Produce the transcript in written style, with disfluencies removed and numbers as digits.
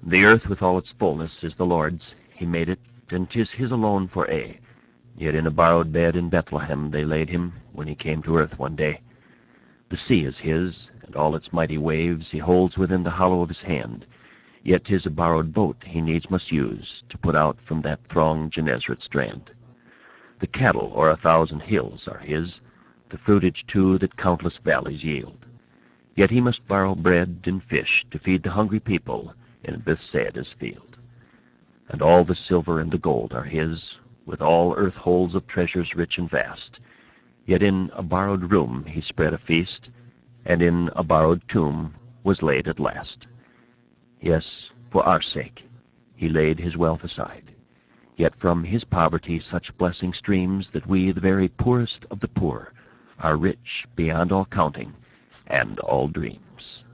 The earth with all its fullness is the Lord's. He made it, and 'tis his alone for aye. Yet in a borrowed bed in Bethlehem they laid him, when he came to earth one day. The sea is his, and all its mighty waves he holds within the hollow of his hand. Yet 'tis a borrowed boat he needs must use to put out from that thronged Gennesaret strand. The cattle o'er 1,000 hills are his, the fruitage too that countless valleys yield. Yet he must borrow bread and fish to feed the hungry people in Bethsaida's field. And all the silver and the gold are his, with all earth holds of treasures rich and vast. Yet in a borrowed room he spread a feast, and in a borrowed tomb was laid at last. Yes, for our sake he laid his wealth aside. Yet from his poverty such blessing streams that we, the very poorest of the poor, are rich beyond all counting and all dreams.